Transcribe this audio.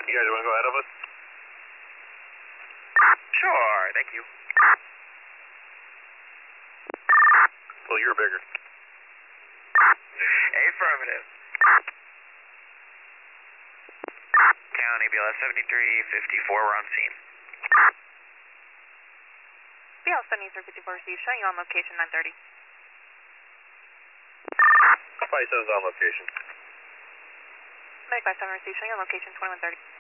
You guys want to go ahead of us? Sure, thank you. Well, you're bigger. Affirmative. County BLS 7354, we're on scene. BLS 7354, showing you on location 930. Flight 7's on location. Medic 57 received, showing you on location 2130.